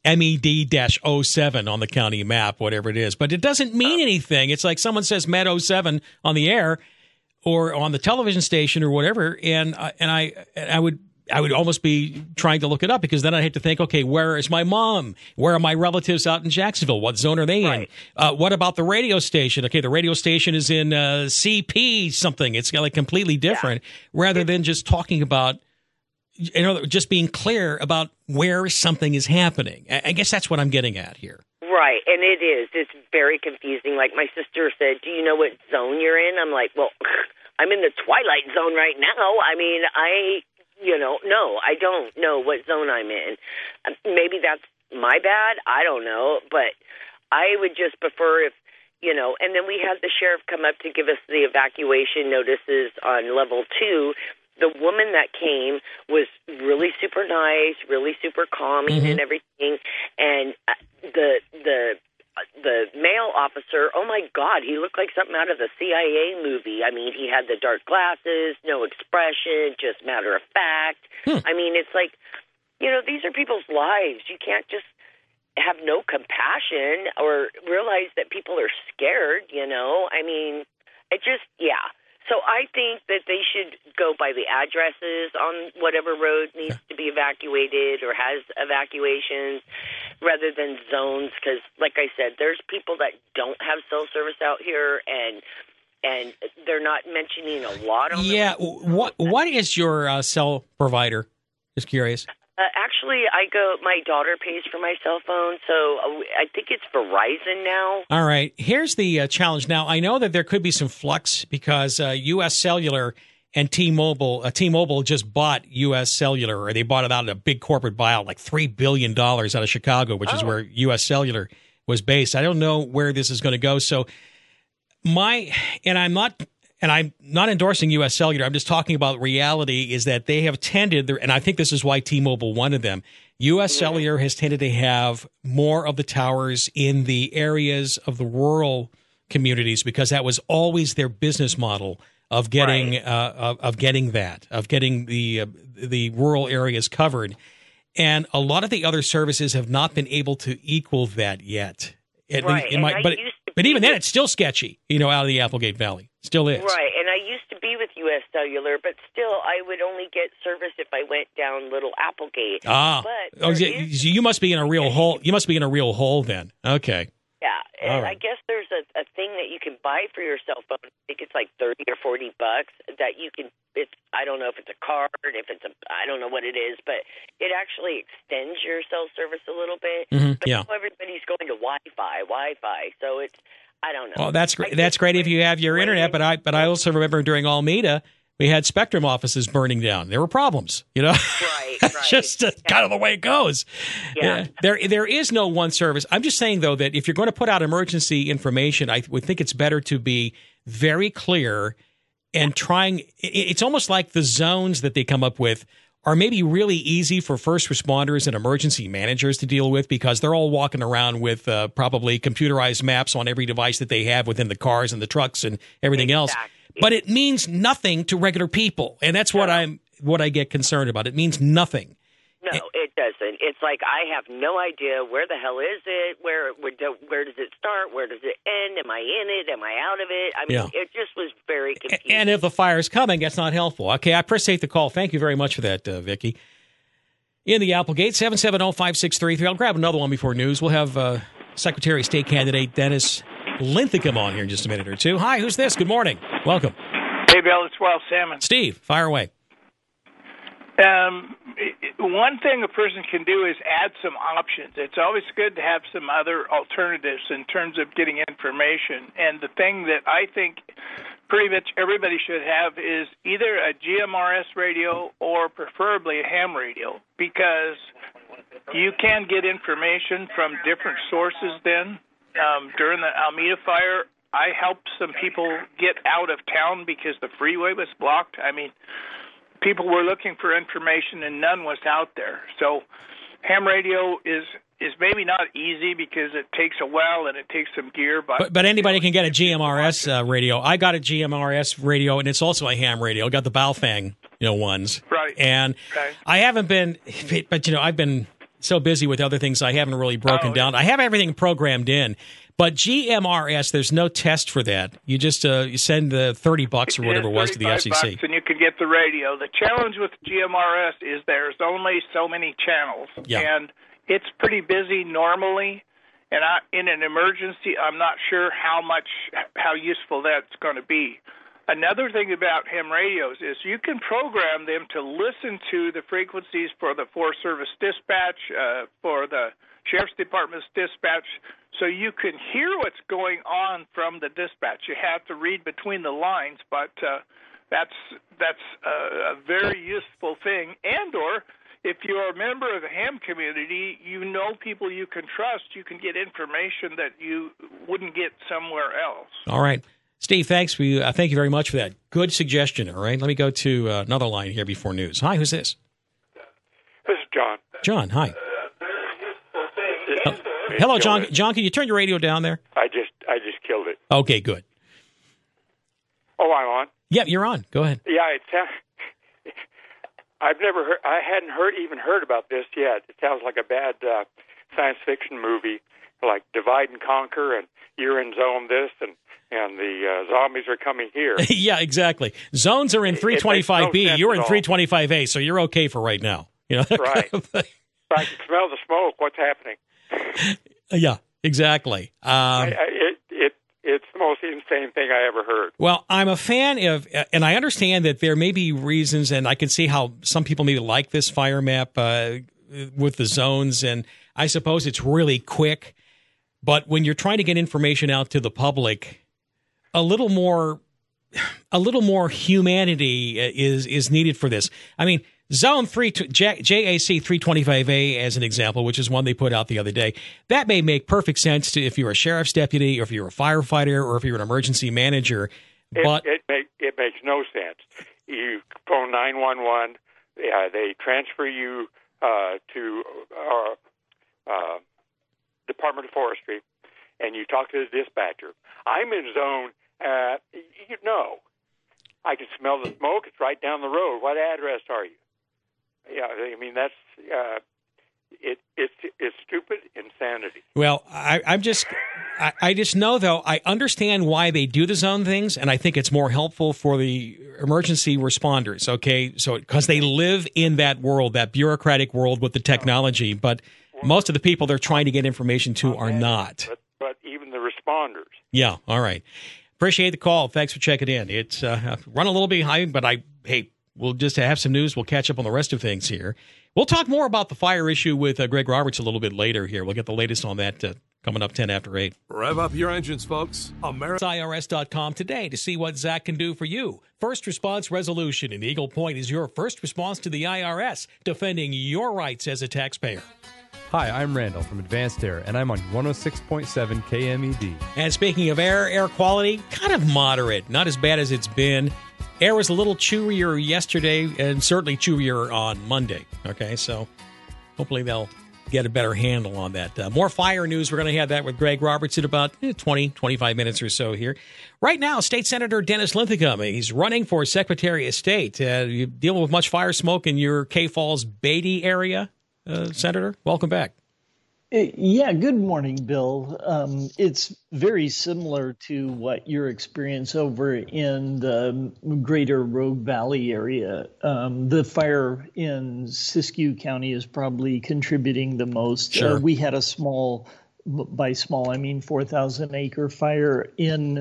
A: MED-07 on the county map, whatever it is, but it doesn't mean anything. It's like someone says MED-07 on the air or on the television station or whatever, and I would almost be trying to look it up, because then I'd have to think, okay, where is my mom? Where are my relatives out in Jacksonville? What zone are they in? What about the radio station? Okay, the radio station is in CP something. It's completely different, rather than just talking about, just being clear about where something is happening. I guess that's what I'm getting at here.
P: Right, and it is. It's very confusing. Like my sister said, do you know what zone you're in? I'm like, well, I'm in the twilight zone right now. I mean, no, I don't know what zone I'm in. Maybe that's my bad. I don't know. But I would just prefer if, and then we had the sheriff come up to give us the evacuation notices on level 2. The woman that came was really super nice, really super calming and everything. And the male officer, oh my God, he looked like something out of the CIA movie. I mean, he had the dark glasses, no expression, just matter of fact. I mean, it's like, these are people's lives. You can't just have no compassion or realize that people are scared, I mean, it just, So I think that they should go by the addresses on whatever road needs to be evacuated or has evacuations rather than zones, because, like I said, there's people that don't have cell service out here, and they're not mentioning a lot on them.
A: What is your cell provider? Just curious.
P: Actually, my daughter pays for my cell phone, so I think it's Verizon now.
A: All right. Here's the challenge. Now, I know that there could be some flux because U.S. Cellular and T-Mobile just bought U.S. Cellular, or they bought it out in a big corporate buyout, like $3 billion out of Chicago, which is where U.S. Cellular was based. I don't know where this is going to go. So I'm not endorsing U.S. Cellular. I'm just talking about reality is that they have tended, and I think this is why T-Mobile wanted them. U.S. Cellular has tended to have more of the towers in the areas of the rural communities because that was always their business model of getting getting the rural areas covered. And a lot of the other services have not been able to equal that yet. But even then, it's still sketchy, out of the Applegate Valley. Still is.
P: Right, and I used to be with U.S. Cellular, but still, I would only get service if I went down Little Applegate.
A: You must be in a real hole. You must be in a real hole then. Okay.
P: Yeah, and I guess there's a thing that you can buy for your cell phone. I think it's like $30 or $40 that you can. I don't know if it's a card, I don't know what it is, but it actually extends your cell service a little bit. But now everybody's going to Wi-Fi, so it's. I don't know.
A: Well, that's great. That's great if you have your internet. But I also remember during Almeda, we had Spectrum offices burning down. There were problems,
P: Right.
A: Just kind of the way it goes.
P: Yeah.
A: There is no one service. I'm just saying, though, that if you're going to put out emergency information, I would think it's better to be very clear and trying. It's almost like the zones that they come up with are maybe really easy for first responders and emergency managers to deal with because they're all walking around with probably computerized maps on every device that they have within the cars and the trucks and everything else. But it means nothing to regular people, and that's what I get concerned about. It means nothing.
P: No, it doesn't. It's like I have no idea where the hell is it? Where does it start? Where does it end? Am I in it? Am I out of it? I mean, It just was very confusing.
A: And if the fire's coming, that's not helpful. Okay, I appreciate the call. Thank you very much for that, Vicki. In the Applegate, 770-5633. I'll grab another one before news. We'll have Secretary of State candidate Dennis Linthicum on here in just a minute or two. Hi, who's this? Good morning. Welcome.
Q: Hey, Bill, it's Wild Salmon.
A: Steve, fire away.
Q: One thing a person can do is add some options. It's always good to have some other alternatives in terms of getting information. And the thing that I think pretty much everybody should have is either a GMRS radio or preferably a ham radio, because you can get information from different sources then. During the Alameda fire, I helped some people get out of town because the freeway was blocked. I mean, people were looking for information and none was out there. So ham radio is maybe not easy because it takes a while and it takes some gear.
A: But anybody can get a GMRS radio. I got a GMRS radio, and it's also a ham radio. I got the Baofeng, ones.
Q: Right.
A: And I haven't been, but I've been so busy with other things I haven't really broken down. I have everything programmed in. But GMRS, there's no test for that. You just you send the $30 or whatever it was to the FCC.
Q: And you can get the radio. The challenge with GMRS is there's only so many channels.
A: Yeah.
Q: And it's pretty busy normally. And in an emergency, I'm not sure how useful that's going to be. Another thing about ham radios is you can program them to listen to the frequencies for the Forest Service dispatch, for the Sheriff's Department's dispatch, so you can hear what's going on from the dispatch. You have to read between the lines, but that's a very useful thing. And/or if you're a member of the ham community, people you can trust. You can get information that you wouldn't get somewhere else.
A: All right. Steve, thanks. Thank you very much for that. Good suggestion, all right? Let me go to another line here before news. Hi, who's this?
R: This is John.
A: John, hi. Hello, John. John, can you turn your radio down there?
R: I just killed it.
A: Okay, good.
R: Oh, I'm on?
A: Yeah, you're on. Go ahead.
R: Yeah, I've never heard. I hadn't even heard about this yet. It sounds like a bad science fiction movie, like Divide and Conquer, and you're in zone this, and the zombies are coming here.
A: Yeah, exactly. Zones are in 325B. You're in 325A, so you're okay for right now.
R: Right. I can smell the smoke. What's happening?
A: Yeah, exactly.
R: It's the most insane thing I ever heard.
A: Well, I'm a fan of, and I understand that there may be reasons, and I can see how some people maybe like this fire map with the zones, and I suppose it's really quick. But when you're trying to get information out to the public, a little more humanity is needed for this. I mean, Zone 3, JAC 325A as an example, which is one they put out the other day, that may make perfect sense if you're a sheriff's deputy or if you're a firefighter or if you're an emergency manager. But
R: it makes no sense. You phone 911, they transfer you to our Department of Forestry, and you talk to the dispatcher. I'm in zone, I can smell the smoke. It's right down the road. What address are you? Yeah, I mean, that's it's stupid insanity.
A: Well, I just know, though, I understand why they do the zone things, and I think it's more helpful for the emergency responders, okay? So because they live in that world, that bureaucratic world with the technology, but most of the people they're trying to get information to are not.
R: But even the responders.
A: Yeah, all right. Appreciate the call. Thanks for checking in. It's run a little behind, but we'll just have some news. We'll catch up on the rest of things here. We'll talk more about the fire issue with Greg Roberts a little bit later here. We'll get the latest on that coming up 10 after 8.
S: Rev up your engines, folks.
A: IRS.com today to see what Zach can do for you. First Response Resolution in Eagle Point is your first response to the IRS, defending your rights as a taxpayer.
T: Hi, I'm Randall from Advanced Air, and I'm on 106.7 KMED.
A: And speaking of air quality, kind of moderate, not as bad as it's been. Air was a little chewier yesterday and certainly chewier on Monday. Okay, so hopefully they'll get a better handle on that. More fire news. We're going to have that with Greg Roberts in about 25 minutes or so here. Right now, State Senator Dennis Linthicum, he's running for Secretary of State. You dealing with much fire smoke in your K Falls Beatty area, Senator? Welcome back.
U: Yeah, good morning, Bill. It's very similar to what your experience over in the greater Rogue Valley area. The fire in Siskiyou County is probably contributing the most.
A: Sure.
U: We had a by small, I mean 4,000-acre fire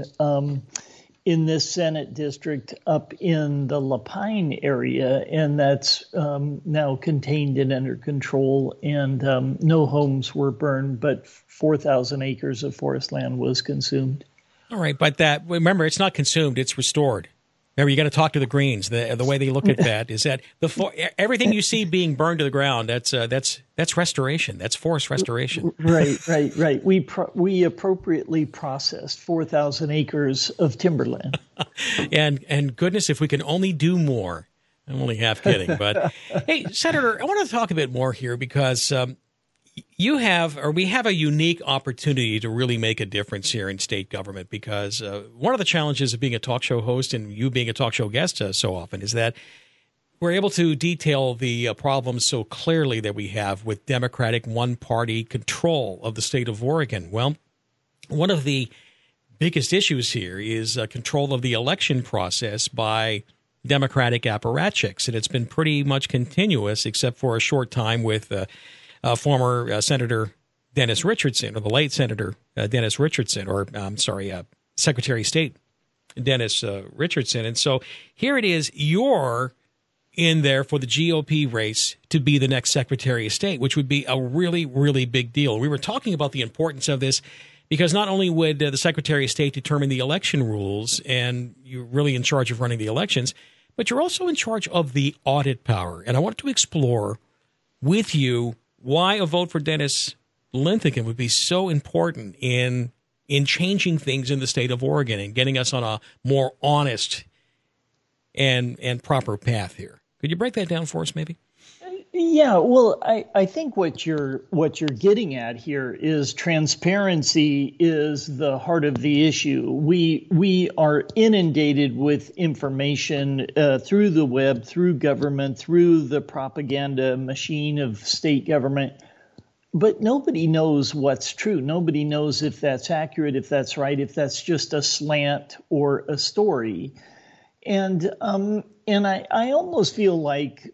U: in this Senate district up in the Lapine area, and that's now contained and under control, and no homes were burned, but 4,000 acres of forest land was consumed.
A: All right, but remember, it's not consumed, it's restored. Remember, you got to talk to the Greens. The way they look at that is that everything you see being burned to the ground, that's restoration. That's forest restoration.
U: Right. We appropriately processed 4,000 acres of timberland.
A: and goodness, if we can only do more. I'm only half kidding. But, hey, Senator, I want to talk a bit more here because we have a unique opportunity to really make a difference here in state government because one of the challenges of being a talk show host and you being a talk show guest so often is that we're able to detail the problems so clearly that we have with Democratic one-party control of the state of Oregon. Well, one of the biggest issues here is control of the election process by Democratic apparatchiks, and it's been pretty much continuous except for a short time with former Senator Dennis Richardson, or the late Senator Dennis Richardson, or Secretary of State Dennis Richardson. And so here it is, you're in there for the GOP race to be the next Secretary of State, which would be a really, really big deal. We were talking about the importance of this because not only would the Secretary of State determine the election rules, and you're really in charge of running the elections, but you're also in charge of the audit power. And I wanted to explore with you why a vote for Dennis Linthicum would be so important in changing things in the state of Oregon and getting us on a more honest and proper path here. Could you break that down for us, maybe?
U: Yeah, well, I think what you're getting at here is transparency is the heart of the issue. We are inundated with information through the web, through government, through the propaganda machine of state government, but nobody knows what's true. Nobody knows if that's accurate, if that's right, if that's just a slant or a story. And I almost feel like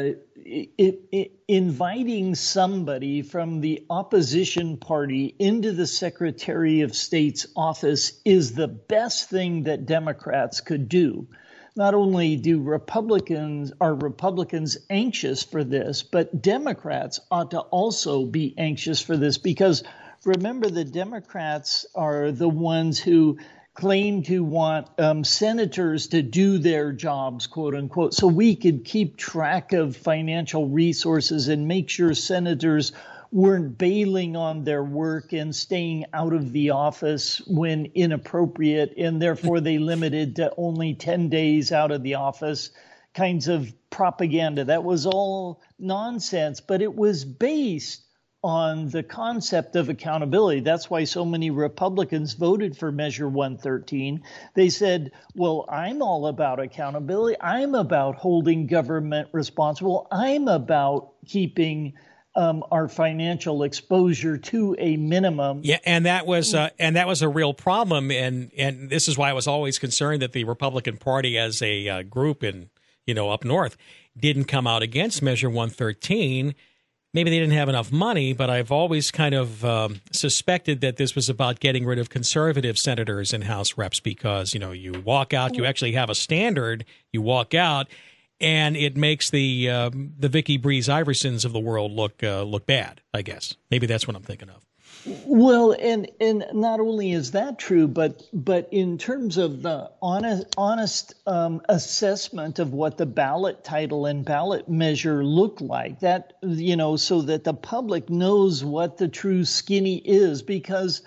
U: inviting somebody from the opposition party into the Secretary of State's office is the best thing that Democrats could do. Not only are Republicans anxious for this, but Democrats ought to also be anxious for this because remember, the Democrats are the ones who claim to want senators to do their jobs, quote unquote, so we could keep track of financial resources and make sure senators weren't bailing on their work and staying out of the office when inappropriate, and therefore they limited to only 10 days out of the office kinds of propaganda. That was all nonsense, but it was based on the concept of accountability. That's why so many Republicans voted for Measure 113. They said, well, I'm all about accountability. I'm about holding government responsible. I'm about keeping our financial exposure to a minimum.
A: Yeah, and that was a real problem, and this is why I was always concerned that the Republican Party as a group in up north didn't come out against Measure 113. Maybe they didn't have enough money, but I've always kind of suspected that this was about getting rid of conservative senators and House reps because, you walk out, you actually have a standard, you walk out, and it makes the Vicky Breeze Iversons of the world look bad, I guess. Maybe that's what I'm thinking of.
U: Well, and not only is that true, but in terms of the honest assessment of what the ballot title and ballot measure look like, that so that the public knows what the true skinny is, because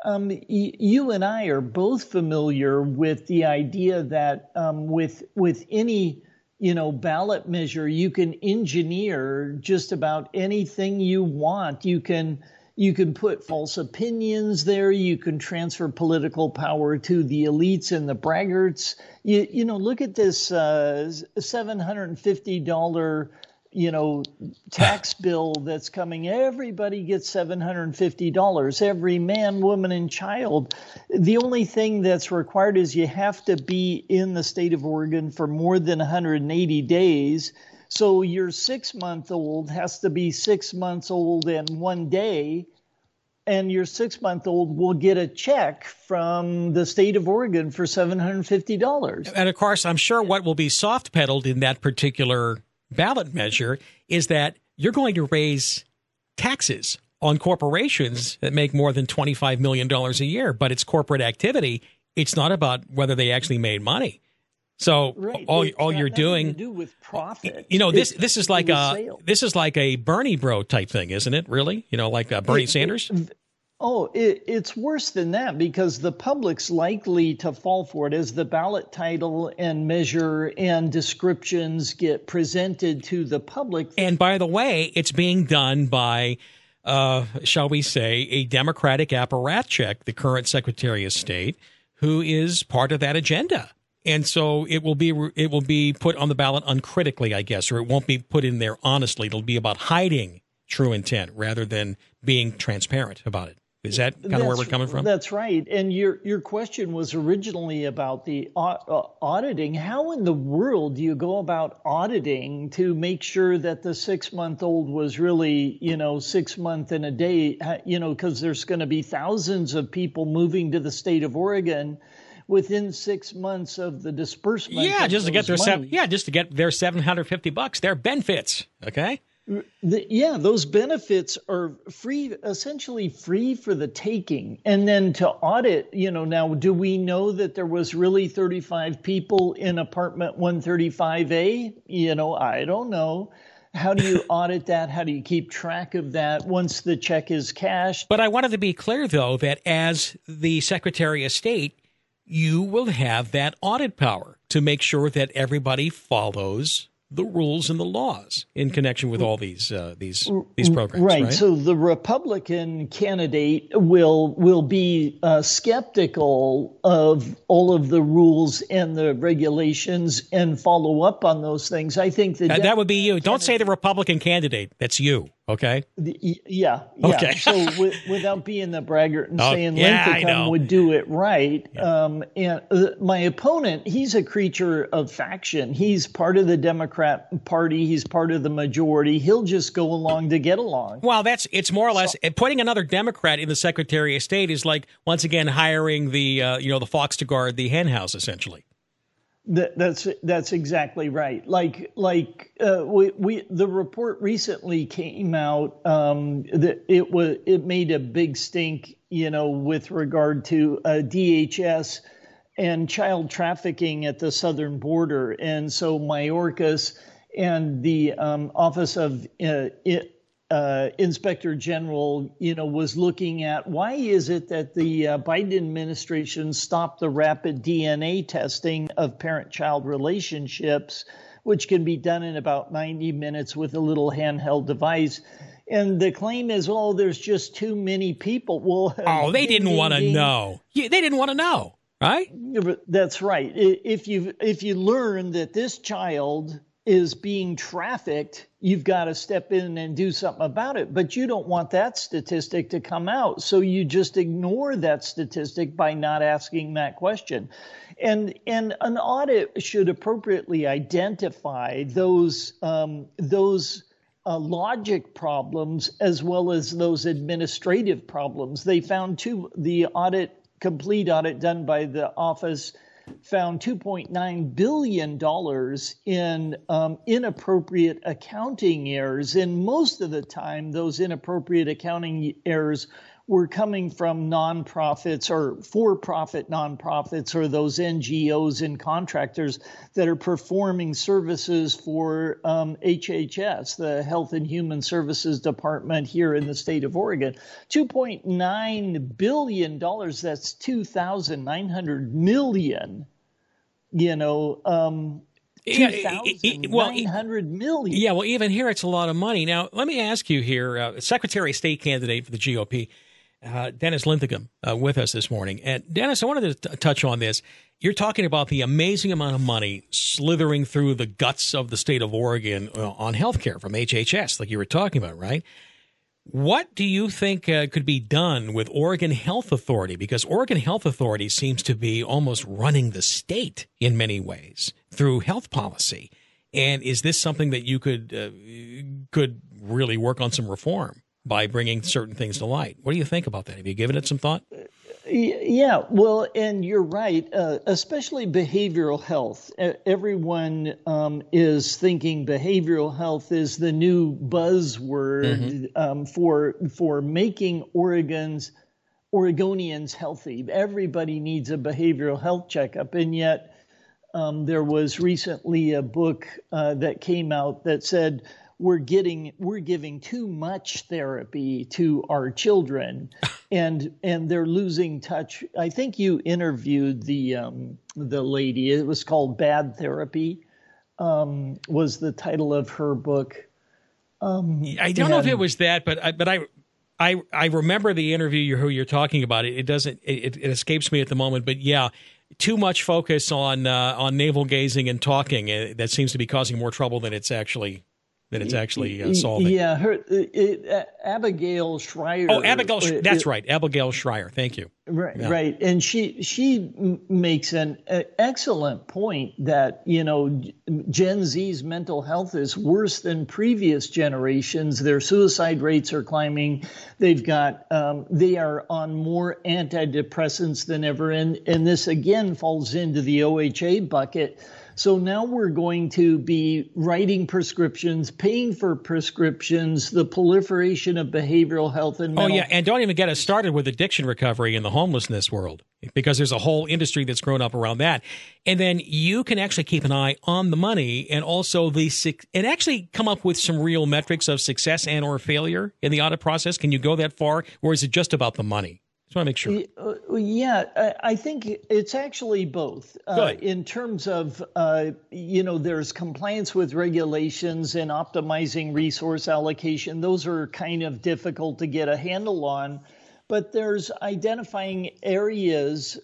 U: you and I are both familiar with the idea that with any ballot measure, you can engineer just about anything you want. You can put false opinions there. You can transfer political power to the elites and the braggarts. Look at this $750 tax bill that's coming. Everybody gets $750, every man, woman, and child. The only thing that's required is you have to be in the state of Oregon for more than 180 days. So your 6-month-old has to be 6 months old and 1 day, and your 6-month-old will get a check from the state of Oregon for $750.
A: And of course, I'm sure what will be soft pedaled in that particular ballot measure is that you're going to raise taxes on corporations that make more than $25 million a year, but it's corporate activity. It's not about whether they actually made money. So
U: right.
A: all you're doing
U: to do with profit.
A: This is like a Bernie bro type thing, isn't it? Really? Like Bernie Sanders?
U: It's worse than that, because the public's likely to fall for it as the ballot title and measure and descriptions get presented to the public.
A: And by the way, it's being done by, shall we say, a Democratic apparatchik, the current Secretary of State, who is part of that agenda. And so it will be put on the ballot uncritically, I guess, or it won't be put in there honestly. It'll be about hiding true intent rather than being transparent about it. Is that kind of where we're coming from?
U: That's right. And your question was originally about the auditing. How in the world do you go about auditing to make sure that the 6-month-old was really, 6 months and a day, because there's going to be thousands of people moving to the state of Oregon within 6 months of the disbursement.
A: Yeah, just to get their $750, their benefits. Okay.
U: Those benefits are free, essentially free for the taking. And then to audit, now, do we know that there was really 35 people in apartment 135A? I don't know. How do you audit that? How do you keep track of that once the check is cashed?
A: But I wanted to be clear, though, that as the Secretary of State, you will have that audit power to make sure that everybody follows the rules and the laws in connection with all these programs.
U: Right. So the Republican candidate will be skeptical of all of the rules and the regulations and follow up on those things. I think
A: that would be you. Don't say the Republican candidate. That's you. Okay.
U: Yeah.
A: Okay.
U: So without being the braggart and saying Linthicum would do it right. Yeah. And my opponent, he's a creature of faction. He's part of the Democrat Party. He's part of the majority. He'll just go along to get along.
A: Well, it's more or less putting another Democrat in the Secretary of State is like once again hiring the the fox to guard the hen house, essentially.
U: That's exactly right. The report recently came out that it made a big stink, with regard to DHS and child trafficking at the southern border, and so Mayorkas and the Office of Inspector General, was looking at why is it that the Biden administration stopped the rapid DNA testing of parent-child relationships, which can be done in about 90 minutes with a little handheld device. And the claim is, there's just too many people. Well,
A: they didn't want to know. They didn't want to know, right?
U: That's right. If you learn that this child is being trafficked, you've got to step in and do something about it. But you don't want that statistic to come out. So you just ignore that statistic by not asking that question. And an audit should appropriately identify those logic problems as well as those administrative problems. They found the complete audit done by the office found $2.9 billion in inappropriate accounting errors. And most of the time, those inappropriate accounting errors were coming from nonprofits or for-profit nonprofits or those NGOs and contractors that are performing services for HHS, the Health and Human Services Department here in the state of Oregon. $2.9 billion, that's 2,900 million, $2,900 million.
A: Yeah, well, even here, it's a lot of money. Now, let me ask you here, Secretary of State candidate for the GOP, Dennis Linthicum, with us this morning. And Dennis, I wanted to touch on this. You're talking about the amazing amount of money slithering through the guts of the state of Oregon on healthcare from HHS, like you were talking about, right? What do you think could be done with Oregon Health Authority? Because Oregon Health Authority seems to be almost running the state in many ways through health policy. And is this something that you could really work on some reform by bringing certain things to light? What do you think about that? Have you given it some thought?
U: Yeah, well, and you're right, especially behavioral health. Everyone is thinking behavioral health is the new buzzword for making Oregonians healthy. Everybody needs a behavioral health checkup, and yet there was recently a book that came out that said we're giving too much therapy to our children, and they're losing touch. I think you interviewed the lady. It was called Bad Therapy, was the title of her book.
A: I don't know if it was that, but I remember the interview who you're talking about. It escapes me at the moment, but yeah. Too much focus on navel gazing and talking. That seems to be causing more trouble than it's actually solving.
U: Yeah, Abigail Shrier.
A: Oh, that's right, Abigail Shrier. Thank you.
U: Right, yeah. Right, and she makes an excellent point that Gen Z's mental health is worse than previous generations. Their suicide rates are climbing. They are on more antidepressants than ever, and this again falls into the OHA bucket. So now we're going to be writing prescriptions, paying for prescriptions, the proliferation of behavioral health and mental health.
A: And don't even get us started with addiction recovery in the homelessness world, because there's a whole industry that's grown up around that. And then you can actually keep an eye on the money and also and actually come up with some real metrics of success and or failure in the audit process. Can you go that far, or is it just about the money? Just want to make sure.
U: Yeah, I think it's actually both. In terms of, there's compliance with regulations and optimizing resource allocation. Those are kind of difficult to get a handle on. But there's identifying areas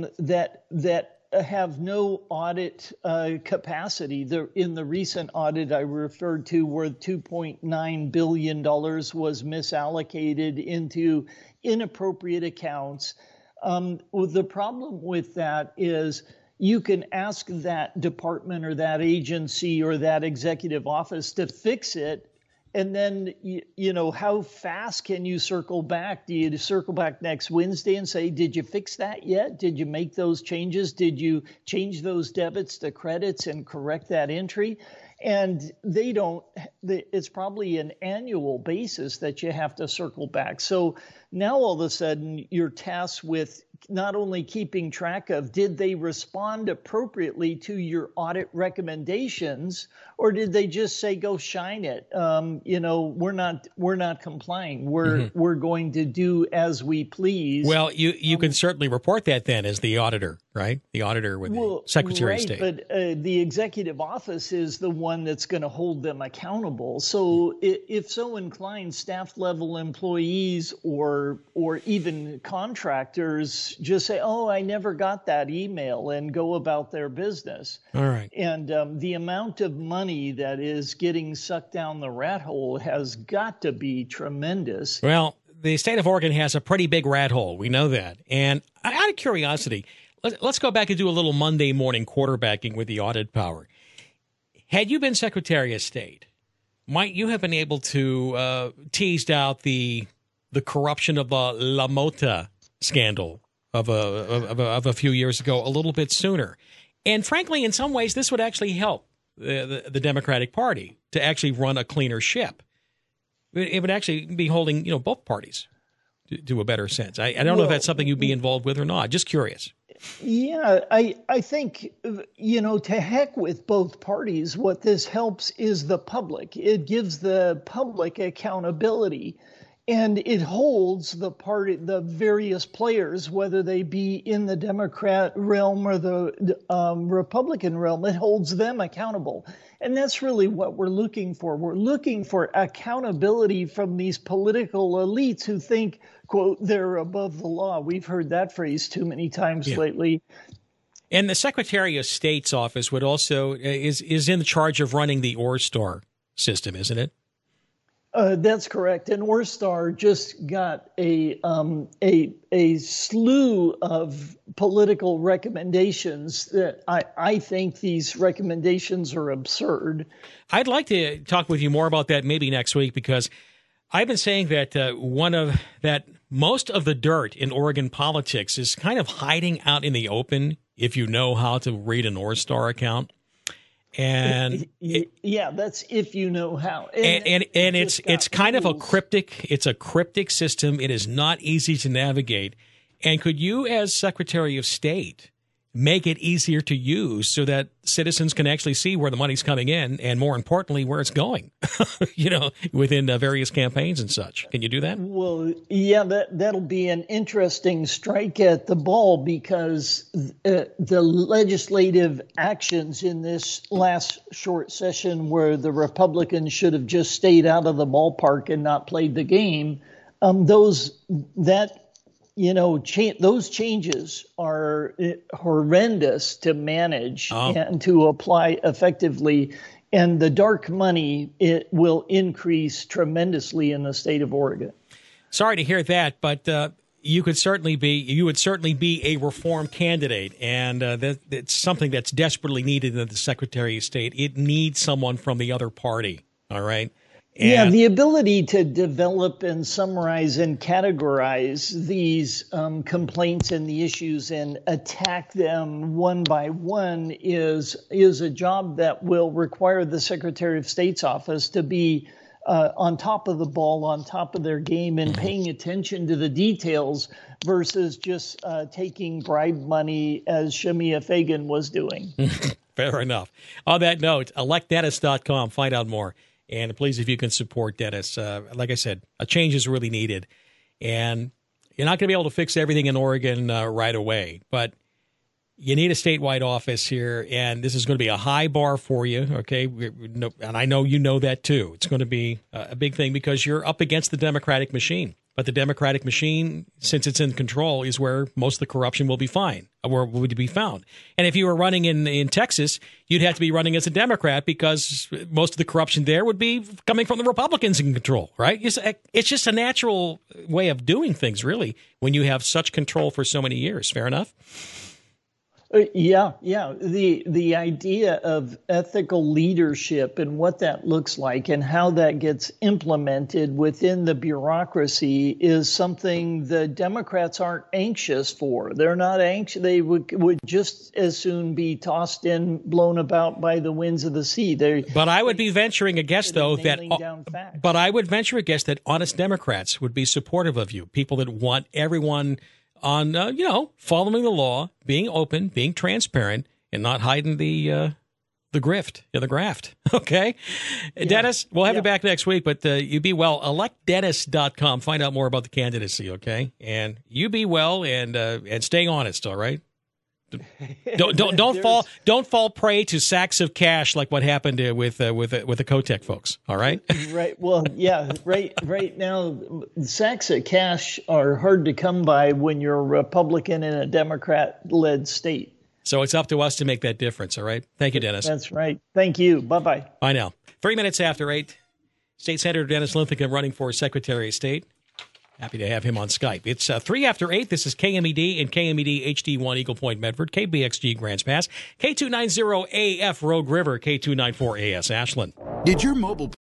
U: that have no audit capacity. In the recent audit I referred to, where $2.9 billion was misallocated into inappropriate accounts. The problem with that is you can ask that department or that agency or that executive office to fix it. And then, how fast can you circle back? Do you circle back next Wednesday and say, did you fix that yet? Did you make those changes? Did you change those debits to credits and correct that entry? And they don't. It's probably an annual basis that you have to circle back. So now all of a sudden you're tasked with not only keeping track of did they respond appropriately to your audit recommendations, or did they just say go shine it? We're not complying. We're going to do as we please.
A: Well, you can certainly report that then as the auditor, right? The auditor with the Secretary of State.
U: But the executive office is the one that's going to hold them accountable. So if so inclined, staff level employees or even contractors just say, oh, I never got that email, and go about their business.
A: All right.
U: And the amount of money that is getting sucked down the rat hole has got to be tremendous.
A: Well, the state of Oregon has a pretty big rat hole. We know that. And out of curiosity, let's go back and do a little Monday morning quarterbacking with the audit power. Had you been Secretary of State, might you have been able to teased out the corruption of the La Mota scandal of a few years ago a little bit sooner? And frankly, in some ways, this would actually help the Democratic Party to actually run a cleaner ship. It would actually be holding, both parties to a better sense. I don't know if that's something you'd be involved with or not. Just curious.
U: Yeah, I think, to heck with both parties. What this helps is the public. It gives the public accountability, and it holds the various players, whether they be in the Democrat realm or the Republican realm, it holds them accountable. And that's really what we're looking for. We're looking for accountability from these political elites who think, quote, they're above the law. We've heard that phrase too many times lately.
A: And the Secretary of State's office would also is in charge of running the ORSTAR system, isn't it?
U: That's correct. And ORSTAR just got a slew of political recommendations that I think these recommendations are absurd.
A: I'd like to talk with you more about that maybe next week, because I've been saying that most of the dirt in Oregon politics is kind of hiding out in the open if you know how to read an ORSTAR account. And
U: that's if you know how.
A: And it's kind of a cryptic system. It is not easy to navigate. And could you, as Secretary of State, make it easier to use so that citizens can actually see where the money's coming in, and more importantly, where it's going, within various campaigns and such? Can you do that?
U: Well, yeah, that'll be an interesting strike at the ball, because the legislative actions in this last short session, where the Republicans should have just stayed out of the ballpark and not played the game, those changes are horrendous to manage and to apply effectively. And the dark money, it will increase tremendously in the state of Oregon.
A: Sorry to hear that, but you would certainly be a reform candidate, and that's something that's desperately needed in the Secretary of State. It needs someone from the other party. All right.
U: And the ability to develop and summarize and categorize these complaints and the issues and attack them one by one is a job that will require the Secretary of State's office to be on top of the ball, on top of their game, and paying attention to the details versus just taking bribe money as Shemia Fagan was doing.
A: Fair enough. On that note, electdennis.com. Find out more. And please, if you can support Dennis, like I said, a change is really needed. And you're not going to be able to fix everything in Oregon right away, but you need a statewide office here, and this is going to be a high bar for you, okay? And I know you know that, too. It's going to be a big thing because you're up against the Democratic machine. But the Democratic machine, since it's in control, is where most of the corruption will be found. And if you were running in Texas, you'd have to be running as a Democrat because most of the corruption there would be coming from the Republicans in control, right? It's just a natural way of doing things, really, when you have such control for so many years. Fair enough?
U: Yeah. The idea of ethical leadership and what that looks like and how that gets implemented within the bureaucracy is something the Democrats aren't anxious for. They're not anxious. They would just as soon be tossed in, blown about by the winds of the sea.
A: But I would be venturing a guess, though, that honest Democrats would be supportive of you, people that want everyone on, following the law, being open, being transparent, and not hiding the grift, the graft. Okay? Yeah. Dennis, we'll have you back next week, but you be well. ElectDennis.com. Find out more about the candidacy, okay? And you be well and stay honest, all right? Don't fall prey to sacks of cash like what happened with the Kotek folks. All right.
U: Right. Well, yeah. Right now, sacks of cash are hard to come by when you're a Republican in a Democrat-led state.
A: So it's up to us to make that difference. All right. Thank you, Dennis.
U: That's right. Thank you. Bye-bye.
A: Bye now. 3 minutes after 8. State Senator Dennis Linthicum running for Secretary of State. Happy to have him on Skype. It's 3 after 8. This is KMED and KMED HD1 Eagle Point Medford, KBXG Grants Pass, K290AF Rogue River, K294AS Ashland.
C: Did your mobile